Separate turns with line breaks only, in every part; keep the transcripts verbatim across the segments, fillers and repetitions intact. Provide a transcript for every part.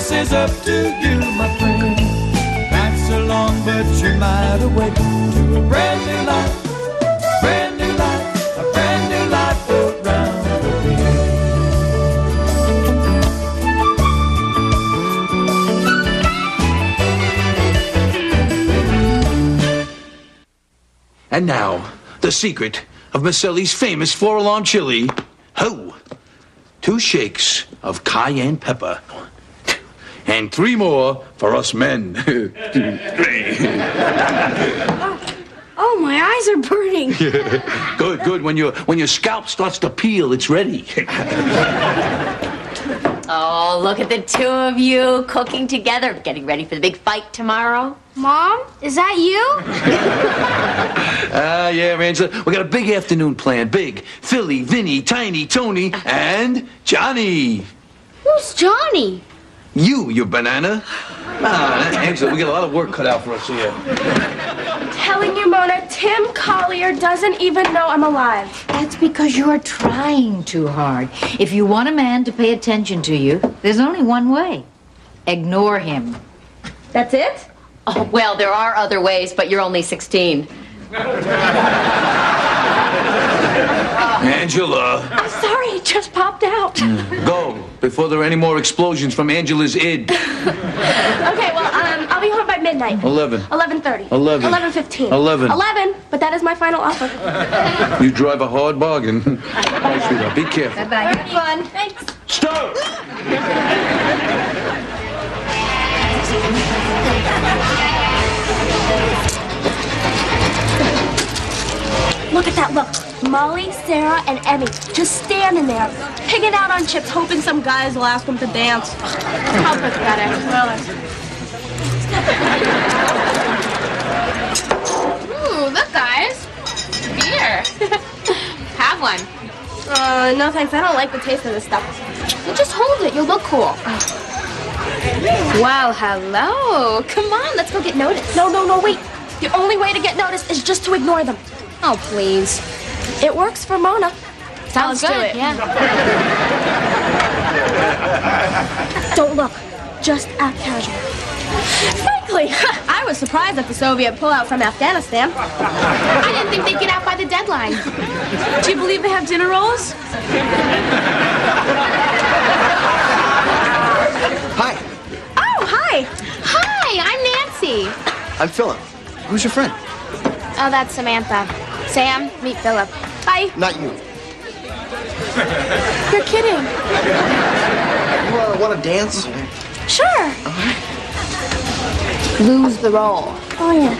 this is up to you, my friend. Nights are long, but you might awake to a brand new life, brand new life, a brand new life around the bend.
And now, the secret of Maselli's famous four-alarm chili. Ho! Two shakes of cayenne pepper. And three more for us men.
Oh, my eyes are burning.
Good, good. When your when your scalp starts to peel, it's ready.
Oh, look at the two of you cooking together, getting ready for the big fight tomorrow.
Mom, is that you?
Ah, uh, yeah, Angela. We got a big afternoon planned. Big. Philly, Vinny, Tiny, Tony, and Johnny.
Who's Johnny?
You, you banana. Ah, Angela, we got a lot of work cut out for us here.
Telling you, Mona, Tim Collier doesn't even know I'm alive.
That's because you're trying too hard. If you want a man to pay attention to you, there's only one way. Ignore him.
That's it?
Oh, well, there are other ways, but you're only sixteen.
Angela.
I'm sorry, it just popped out.
Go, before there are any more explosions from Angela's id.
Okay, well, um, I'll be home by midnight.
Eleven.
Eleven thirty.
Eleven.
Eleven fifteen.
Eleven.
Eleven, but that is my final offer.
You drive a hard bargain. Bye, sweetheart. Be careful.
Bye-bye.
Have fun. Thanks.
Stop!
Look at that look. Molly, Sarah, and Emmy just standing there, pigging out on chips, hoping some guys will ask them to dance. How pathetic.
Ooh, look, guys. Beer. Have one.
Uh, no thanks. I don't like the taste of this stuff.
Well, just hold it. You'll look cool. Well, hello. Come on, let's go get noticed.
No, no, no, wait. The only way to get noticed is just to ignore them.
Oh, please.
It works for Mona.
Sounds
Let's
good,
do it.
yeah.
Don't look. Just act casual. Frankly, I was surprised at the Soviet pullout from Afghanistan.
I didn't think they'd get out by the deadline.
Do you believe they have dinner rolls?
Hi.
Oh, hi.
Hi, I'm Nancy.
I'm Philip. Who's your friend?
Oh, that's Samantha. Sam, meet Philip.
Hi.
Not you.
You're kidding.
You uh, want to dance?
Sure.
Lose the role.
Oh, yeah.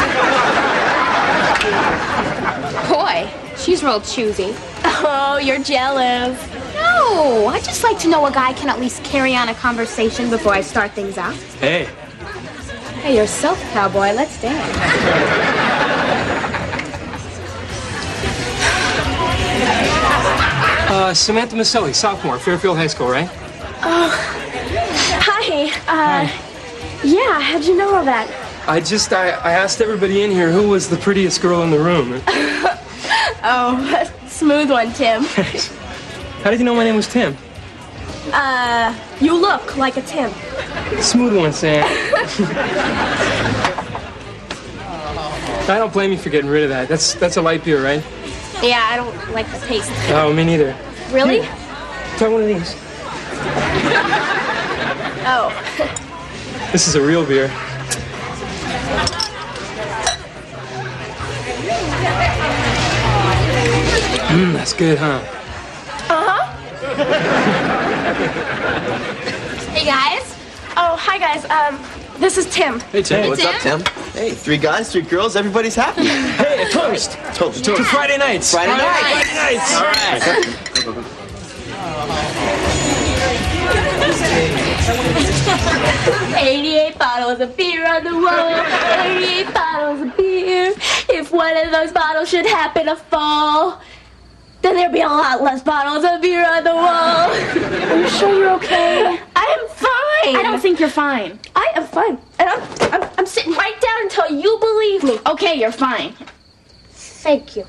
Boy, she's real choosy.
Oh, you're jealous.
No, I just like to know a guy can at least carry on a conversation before I start things out.
Hey.
Hey, yourself, cowboy. Let's dance.
Uh, Samantha Maselli, sophomore, Fairfield High School, right?
Oh, hi. Uh, yeah, how'd you know all that?
I just, I, I asked everybody in here who was the prettiest girl in the room.
Oh, smooth one, Tim.
How did you know my name was Tim?
Uh, you look like a Tim.
Smooth one, Sam. I don't blame you for getting rid of that. That's that's a light beer, right?
Yeah, I don't like the taste.
Oh, me neither.
Really?
Here, try one of these.
Oh.
This is a real beer. Mmm, that's good, huh?
Uh-huh.
Hey, guys.
Oh, hi, guys. Um, this is Tim.
Hey, Tim.
Hey, what's up, Tim? Hey, three guys, three girls, everybody's happy.
Hey, a toast.
Toast.
To Friday nights.
Friday night.
Friday nights.
All right.
eighty-eight bottles of beer on the wall. eighty-eight bottles of beer. If one of those bottles should happen to fall, then there'd be a lot less bottles of beer on the wall. Are you sure you're okay? I am fine.
I don't think you're fine.
I am fine. And I'm, I'm, I'm sitting right down until you believe me.
Okay, you're fine.
Thank you.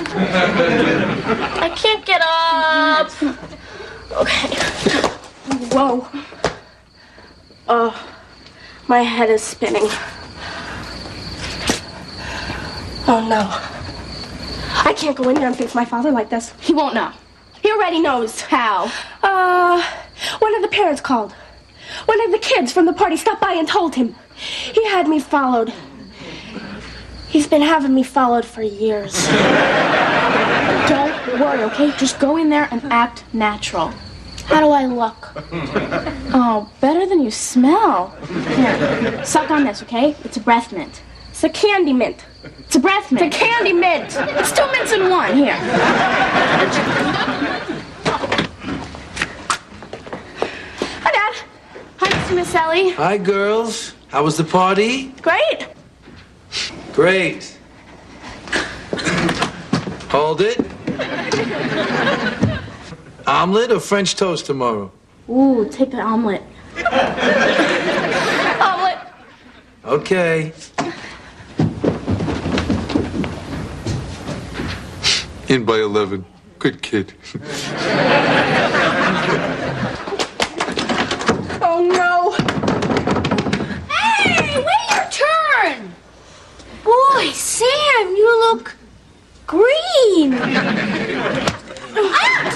I can't get up. Okay. Whoa. Oh, my head is spinning. Oh, no. I can't go in there and face my father like this.
He won't know.
He already knows.
How?
Uh, one of the parents called. One of the kids from the party stopped by and told him. He had me followed. He's been having me followed for years.
Don't worry, okay? Just go in there and act natural.
How do I look?
Oh, better than you smell. Here, suck on this, okay? It's a breath mint.
It's a candy mint.
It's a breath mint.
It's a candy mint.
It's two mints in one. Here.
Hi, Dad.
Hi, Mister Miss Ellie.
Hi, girls. How was the party?
Great.
Great. Hold it. Omelet or French toast tomorrow?
Ooh, take the omelet.
Omelet.
Okay. In by eleven. Good kid.
Oh, no.
Hey, wait your turn! Boy, Sam, you look green. Ah!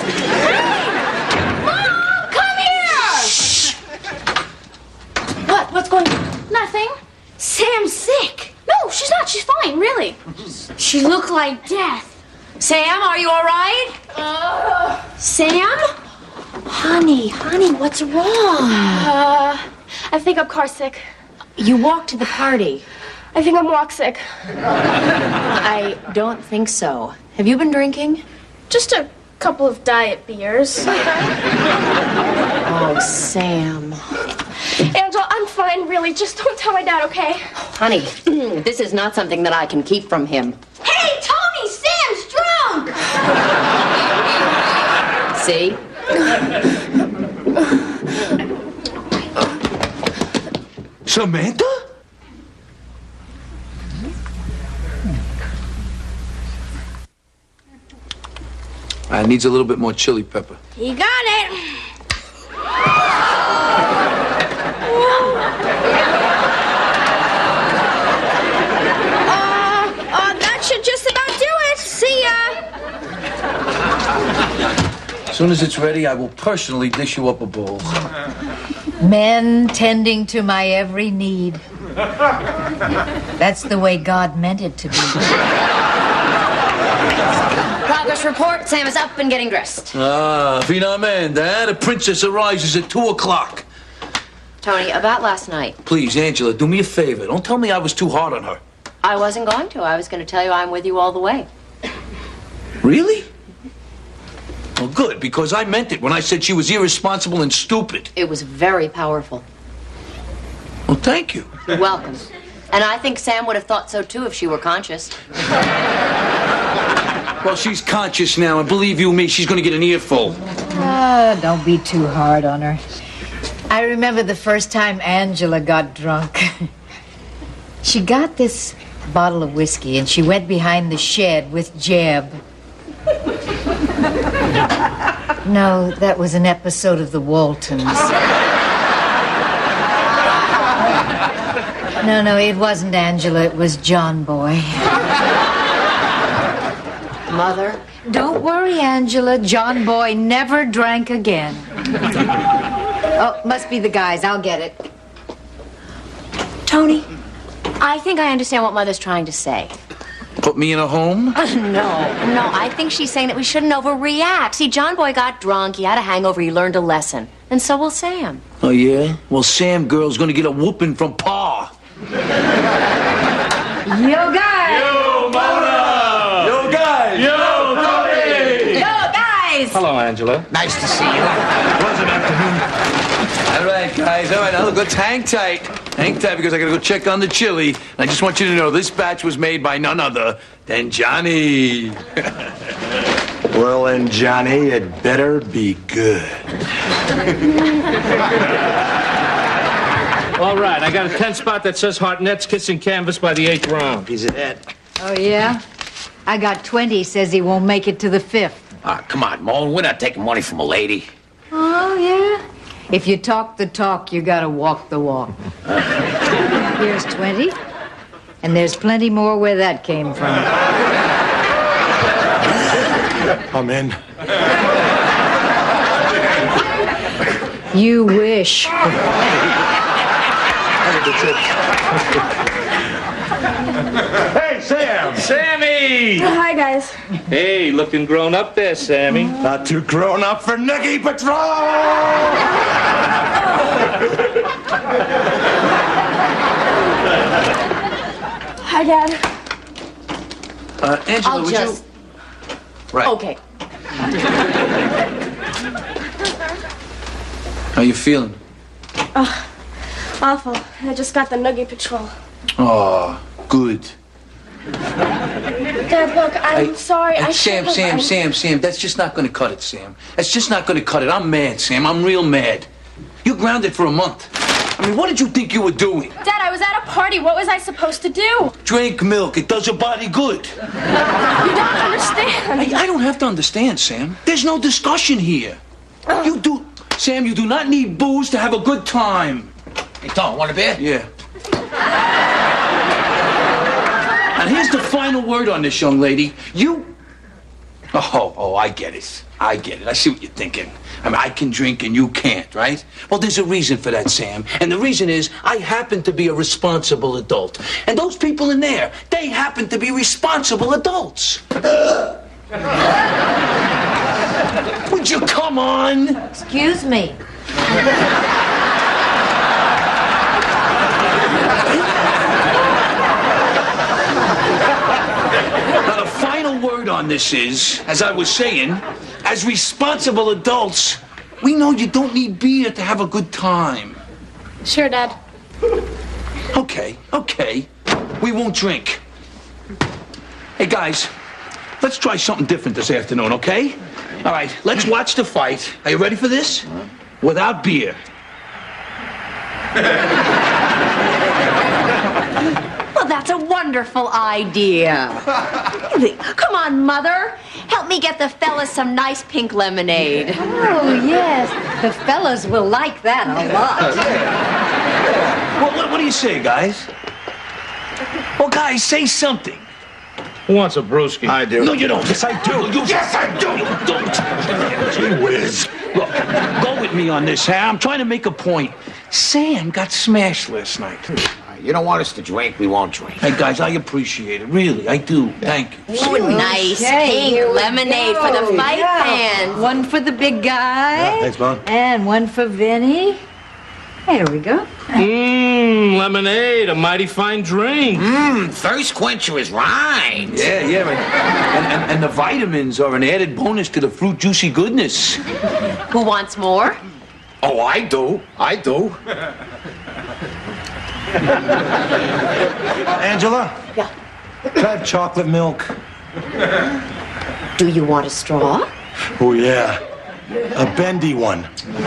Hey! Mom, come here!
What? What's going on?
Nothing. Sam's sick. No, she's not. She's fine, really. She looked like death.
Sam, are you all right?
Uh, Sam? Honey, honey, what's wrong?
Uh, I think I'm car sick.
You walked to the party.
I think I'm walk sick.
I don't think so. Have you been drinking?
Just a couple of diet beers.
Oh, Sam.
Angela, I'm fine, really. Just don't tell my dad, okay?
Honey, this is not something that I can keep from him.
Hey, Tony, Sam's drunk!
See?
Samantha? I needs a little bit more chili pepper.
You got it. uh, uh, that should just about do it. See ya.
As soon as it's ready, I will personally dish you up a bowl.
Men tending to my every need. That's the way God meant it to be.
Progress report. Sam is up and getting dressed.
Ah, finalmente, eh? The princess arises at two o'clock.
Tony, about last night.
Please, Angela, do me a favor. Don't tell me I was too hard on her.
I wasn't going to. I was going to tell you I'm with you all the way.
Really? Well, good, because I meant it when I said she was irresponsible and stupid.
It was very powerful.
Well, thank you.
You're welcome. And I think Sam would have thought so, too, if she were conscious.
Well, she's conscious now, and believe you me, she's going to get an earful.
Ah, don't be too hard on her. I remember the first time Angela got drunk. She got this bottle of whiskey, and she went behind the shed with Jeb. No, that was an episode of the Waltons. No, no, it wasn't Angela. It was John Boy.
Mother?
Don't worry, Angela. John Boy never drank again. Oh, must be the guys. I'll get it.
Tony, I think I understand what Mother's trying to say.
Put me in a home?
Uh, no, no, I think she's saying that we shouldn't overreact. See, John Boy got drunk, he had a hangover, he learned a lesson. And so will Sam.
Oh, yeah? Well, Sam girl's going to get a whooping from Pa.
Yo, guys!
Yo, Mona! Yo, guys! Yo, Tony!
Yo, guys!
Hello, Angela.
Nice to see you. Pleasant afternoon. All right, guys. All right, now let's hang tight. Hang tight because I got to go check on the chili. And I just want you to know this batch was made by none other than Johnny.
Well, and Johnny, it better be good.
All right, I got a ten spot that says Hartnett's kissing canvas by the eighth round.
Piece of that.
Oh, yeah? I got twenty. Says he won't make it to the fifth.
Ah, come on, Moan. We're not taking money from a lady.
Oh, yeah? If you talk the talk, you gotta walk the walk. Here's twenty, and there's plenty more where that came from.
I'm in.
You wish.
Hey, Sam!
Sammy!
Hi, guys.
Hey, looking grown up there, Sammy.
Not too grown up for Noogie Patrol!
Hi, Dad.
Uh, Angela,
I'll
would
just...
you... Right.
Okay.
How you feeling?
Oh, awful. I just got the Noogie Patrol.
Oh, good.
Dad, look, I'm
Hey,
sorry.
hey,
I
Sam,
should've-
Sam,
I-
Sam, Sam, that's just not gonna cut it, Sam. That's just not gonna cut it. I'm mad, Sam. I'm real mad. You're grounded for a month. I mean, what did you think you were doing?
Dad, I was at a party. What was I supposed to do?
Drink milk. It does your body good.
You don't understand.
I, I don't have to understand, Sam. There's no discussion here. You do... Sam, you do not need booze to have a good time.
Hey, Tom, want a beer?
Yeah. And here's the final word on this, young lady. You... Oh, oh, I get it. I get it. I see what you're thinking. I mean, I can drink and you can't, right? Well, there's a reason for that, Sam. And the reason is I happen to be a responsible adult. And those people in there, they happen to be responsible adults. Would you come on?
Excuse me.
Now, the final word on this is, as I was saying, as responsible adults, we know you don't need beer to have a good time.
Sure, Dad.
Okay, okay. We won't drink. Hey, guys, let's try something different this afternoon, okay? All right, let's watch the fight. Are you ready for this? Without beer.
Well, that's a wonderful idea. Come on, Mother. Help me get the fellas some nice pink lemonade.
Oh, yes. The fellas will like that a lot.
Well, what, what do you say, guys? Well, guys, say something.
Who wants a brewski?
I do.
No, you don't.
Yes, I do.
You, yes, I do. You don't.
Gee whiz.
Look, go with me on this, huh? I'm trying to make a point. Sam got smashed last night.
You don't want us to drink, we won't drink.
Hey, guys, I appreciate it. Really, I do. Thank you.
Ooh, nice
Okay, here
pink
we
lemonade
go.
for the fight
Yeah.
fans.
One for the big guy.
Yeah, thanks, Mom.
And one for Vinny. There we go.
Mmm, lemonade, a mighty fine drink.
Mmm, thirst quencher is right.
Yeah, yeah. And, and, and, and the vitamins are an added bonus to the fruit juicy goodness.
Who wants more?
Oh, I do. I do.
Angela?
Yeah.
Can I have chocolate milk?
Do you want a straw?
Oh, yeah. A bendy one.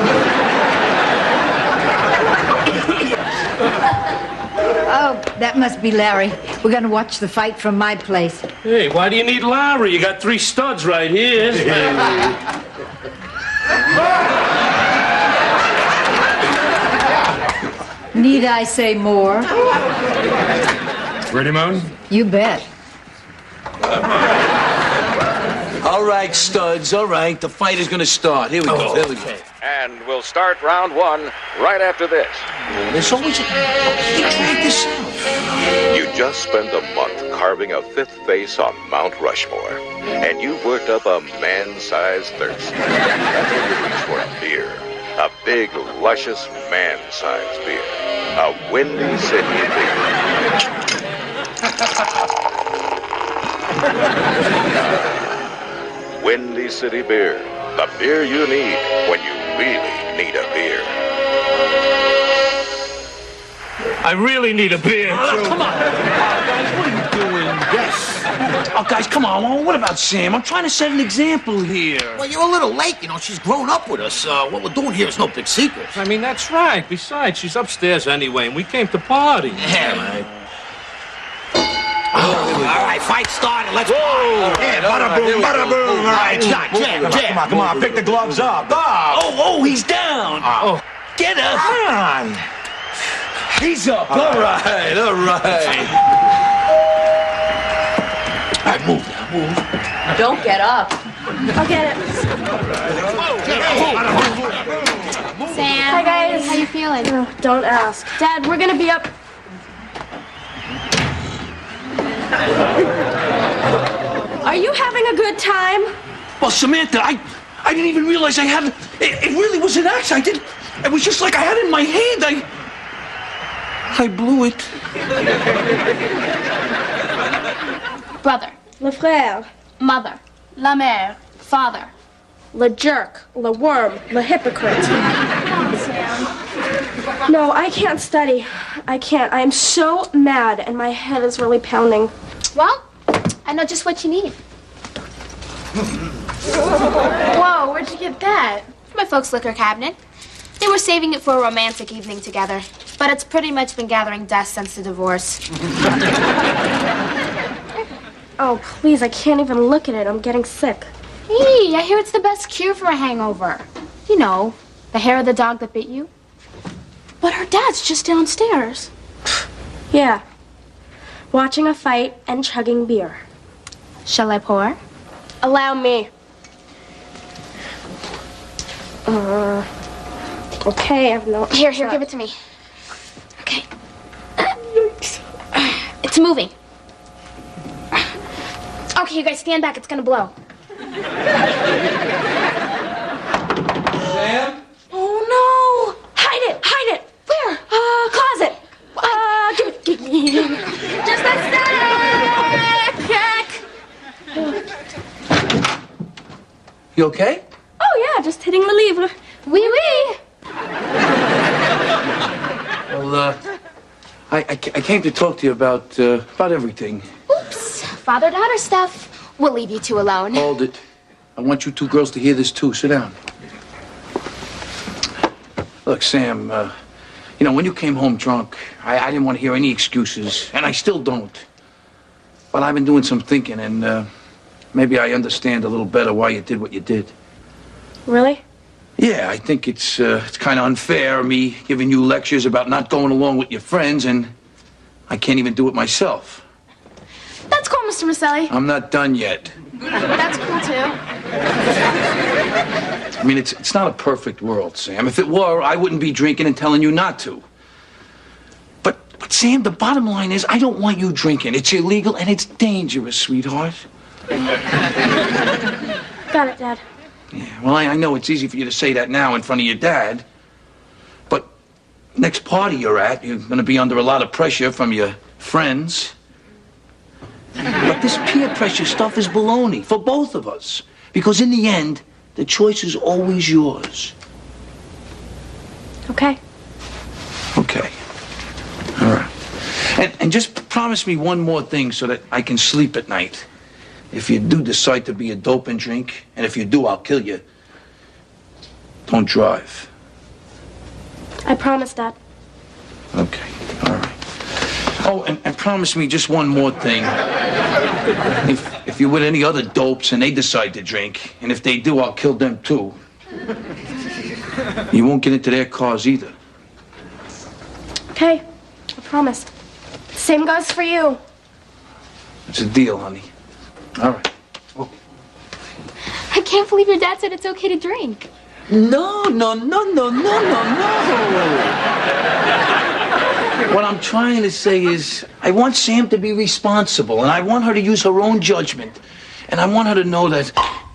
Oh, that must be Larry. We're going to watch the fight from my place.
Hey, why do you need Larry? You got three studs right here.
Need I say more?
Ready, Moan?
You bet.
All right, studs, all right. The fight is going to start. Here we go. Here we go.
And we'll start round one right after this.
There's always a... They drag this out.
You just spent a month carving a fifth face on Mount Rushmore, and you've worked up a man-sized thirst. That's when you reach for a beer. A big, luscious, man-sized beer. A Windy City beer. Windy City Beer. The beer you need when you really need a beer.
I really need a beer.
Oh, come on. Guys, what are you doing? Yes. Oh, guys, come on. Well, what about Sam? I'm trying to set an example here.
Well, you're a little late. You know, she's grown up with us. Uh, what we're doing here is no big secret.
I mean, that's right. Besides, she's upstairs anyway, and we came to party.
Yeah, right. Oh, all right, fight started. Let's go.
Yeah, bada boom, bada boom. All right,
shot, jab, jab.
Come on, come on, pick the gloves up. Oh,
Oh, oh, he's down. Oh, get up.
come on.
He's up. All right, all right. All right, move now, move.
Don't get up.
I'll get it.
Sam.
Hi, guys.
How you feeling?
Oh, don't ask. Dad, we're gonna be up. Are you having a good time?
Well, Samantha, I, I didn't even realize I had it. It really was an axe. I did. It was just like I had it in my hand. I, I blew it.
Brother.
Le frère.
Mother. La mère. Father.
Le jerk. Le worm. Le hypocrite. No, I can't study. I can't. I am so mad, and my head is really pounding.
Well, I know just what you need. Whoa, where'd you get that? From my folks' liquor cabinet. They were saving it for a romantic evening together, but it's pretty much been gathering dust since the divorce.
Oh, please, I can't even look at it. I'm getting sick.
Hey, I hear it's the best cure for a hangover. You know, the hair of the dog that bit you.
But her dad's just downstairs. Yeah. Watching a fight and chugging beer.
Shall I pour?
Allow me. Uh, okay, I have no...
Here, here, give it to me. Okay. It's moving. Okay, you guys stand back. It's gonna blow.
Sam?
Oh, no! Hide it! Hide it! Where? Uh, closet. Uh, give it... Give me...
Just a sec!
You okay?
Oh, yeah, just hitting the lever.
Wee wee!
Well, uh, I, I, ca- I came to talk to you about, uh, about everything.
Oops. Father-daughter stuff. We'll leave you two alone.
Hold it. I want you two girls to hear this, too. Sit down. Look, Sam, uh, you know, when you came home drunk, I, I didn't want to hear any excuses, and I still don't. But I've been doing some thinking, and uh, maybe I understand a little better why you did what you did.
Really?
Yeah, I think it's uh, it's kind of unfair, me giving you lectures about not going along with your friends, and I can't even do it myself.
That's cool, Mister Maselli.
I'm not done yet.
That's cool, too.
I mean, it's it's not a perfect world, Sam. If it were, I wouldn't be drinking and telling you not to. But, but Sam, the bottom line is I don't want you drinking. It's illegal and it's dangerous, sweetheart.
Got it, Dad.
Yeah, well, I, I know it's easy for you to say that now in front of your dad. But next party you're at, you're going to be under a lot of pressure from your friends. But this peer pressure stuff is baloney for both of us. Because in the end, the choice is always yours.
Okay.
Okay. All right. And, and just promise me one more thing so that I can sleep at night. If you do decide to be a dope and drink, and if you do, I'll kill you, don't drive.
I promise, Dad.
Okay. All right. Oh, and, and promise me just one more thing. If, if you're with any other dopes and they decide to drink, and if they do, I'll kill them too. You won't get into their cars either.
Okay. I promise. Same goes for you.
It's a deal, honey. All right. Oh.
I can't believe your dad said it's okay to drink.
No, no, no, no, no, no, no. What I'm trying to say is, I want Sam to be responsible, and I want her to use her own judgment. And I want her to know that...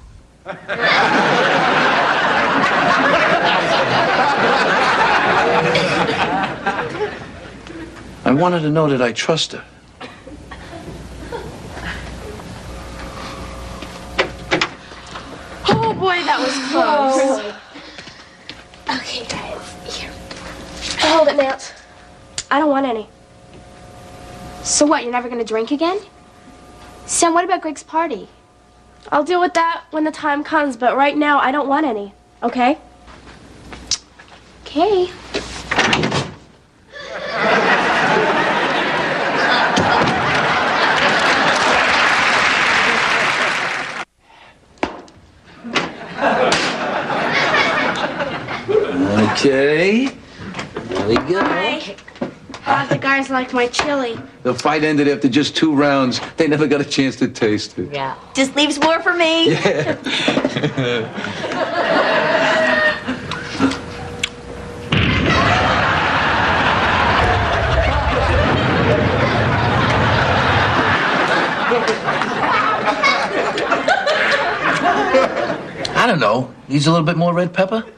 I want her to know that I trust her.
Oh, boy, that was close.
Okay, guys, here.
Hold it, Nance. I don't want any.
So what, you're never gonna drink again? Sam, what about Greg's party?
I'll deal with that when the time comes, but right now I don't want any. Okay?
Okay.
Okay. There we go.
Hi. How'd the guys like my chili?
The fight ended after just two rounds. They never got a chance to taste it.
Yeah. Just leaves more for me.
Yeah. I don't know. Needs a little bit more red pepper?